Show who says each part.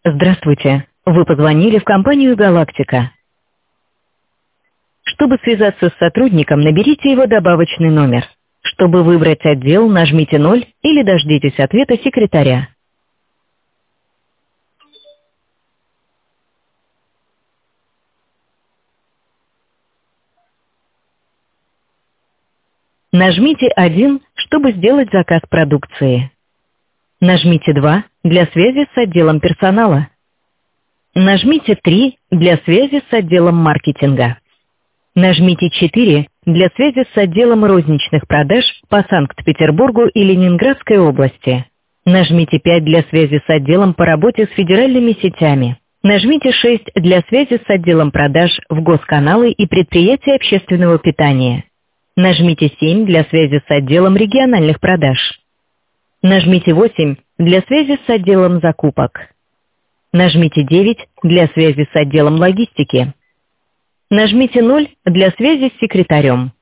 Speaker 1: Здравствуйте. Вы позвонили в компанию «Галактика». Чтобы связаться с сотрудником, наберите его добавочный номер. Чтобы выбрать отдел, нажмите 0 или дождитесь ответа секретаря. Нажмите 1, чтобы сделать заказ продукции. Нажмите 2 для связи с отделом персонала. Нажмите 3 для связи с отделом маркетинга. Нажмите 4 для связи с отделом розничных продаж по Санкт-Петербургу и Ленинградской области. Нажмите 5 для связи с отделом по работе с федеральными сетями. Нажмите 6 для связи с отделом продаж в госканалы и предприятия общественного питания. Нажмите 7 для связи с отделом региональных продаж. Нажмите 8 для связи с отделом закупок. Нажмите 9 для связи с отделом логистики. Нажмите 0 для связи с секретарем.